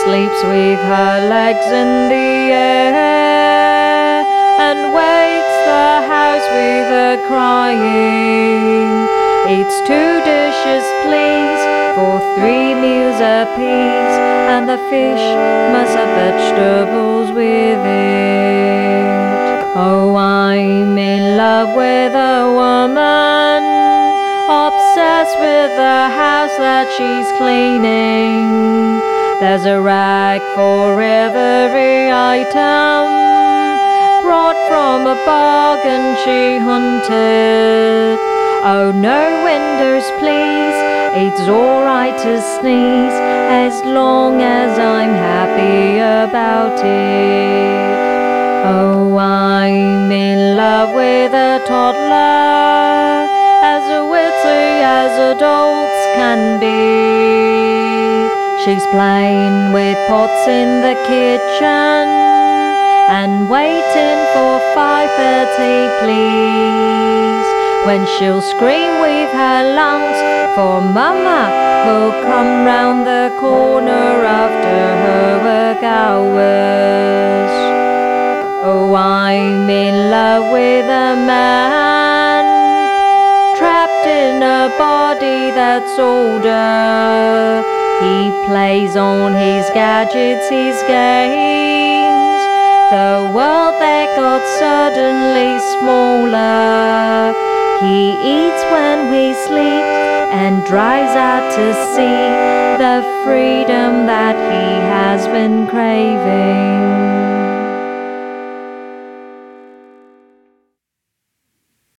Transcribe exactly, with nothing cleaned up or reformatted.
sleeps with her legs in the air and wakes the house with her crying. Eats two dishes, please, for three meals apiece, and the fish must have vegetables with it. Oh, I'm in love with a woman, obsessed with the house that she's cleaning. There's a rag for every item, brought from a bargain she hunted. Oh, no windows, please, it's alright to sneeze, as long as I'm happy about it. Oh, I'm in love with a toddler, as witty as adults can be. She's playing with pots in the kitchen and waiting for five thirty, please, when she'll scream with her lungs for Mama, who'll come round the corner after her work hours. Oh, I'm in love with a man, trapped in a body that's older. He plays on his gadgets, his games. The world that got suddenly smaller. He eats when we sleep and drives out to see the freedom that he has been craving.